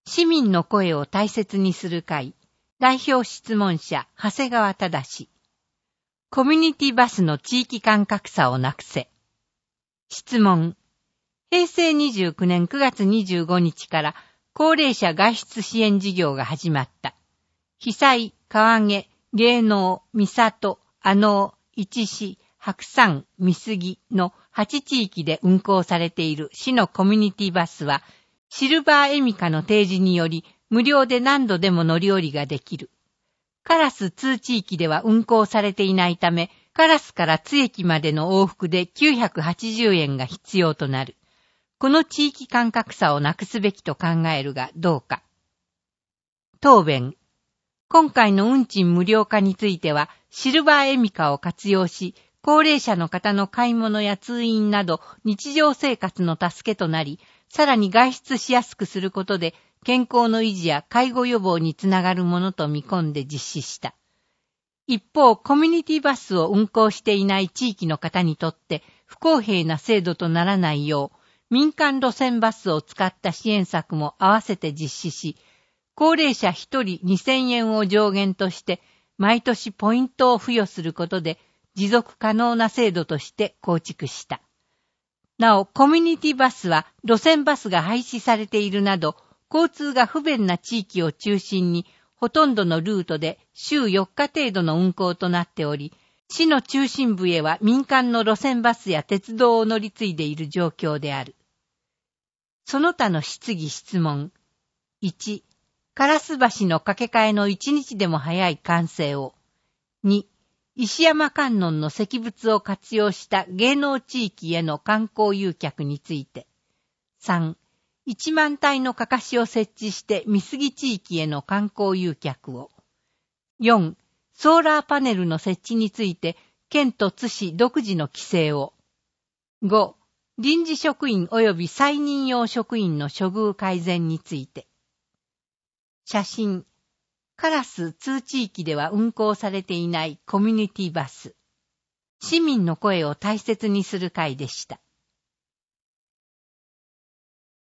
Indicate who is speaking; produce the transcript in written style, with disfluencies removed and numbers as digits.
Speaker 1: 市民の声を大切にする会、代表質問者、長谷川忠。コミュニティバスの地域間格差をなくせ。質問。平成29年9月25日から高齢者外出支援事業が始まった。被災、川毛、芸能、三郷、阿能、市市、白山、美杉の8地域で運行されている市のコミュニティバスは、シルバーエミカの提示により無料で何度でも乗り降りができる。唐津津地域では運行されていないため、唐津から津駅までの往復で980円が必要となる。この地域間格差をなくすべきと考えるがどうか。答弁。今回の運賃無料化については、シルバーエミカを活用し、高齢者の方の買い物や通院など日常生活の助けとなり、さらに外出しやすくすることで健康の維持や介護予防につながるものと見込んで実施した。一方、コミュニティバスを運行していない地域の方にとって不公平な制度とならないよう、民間路線バスを使った支援策も合わせて実施し、高齢者1人2000円を上限として毎年ポイントを付与することで持続可能な制度として構築した。なお、コミュニティバスは路線バスが廃止されているなど、交通が不便な地域を中心に、ほとんどのルートで週4日程度の運行となっており、市の中心部へは民間の路線バスや鉄道を乗り継いでいる状況である。その他の質疑質問。1、烏橋の架け替えの1日でも早い完成を。2、石山観音の石仏を活用した芸能地域への観光誘客について。3、1万体のかかしを設置して美杉地域への観光誘客を。4、ソーラーパネルの設置について県と津市独自の規制を。5、臨時職員及び再任用職員の処遇改善について。写真。唐津津地域では運行されていないコミュニティバス。市民の声を大切にする会でした。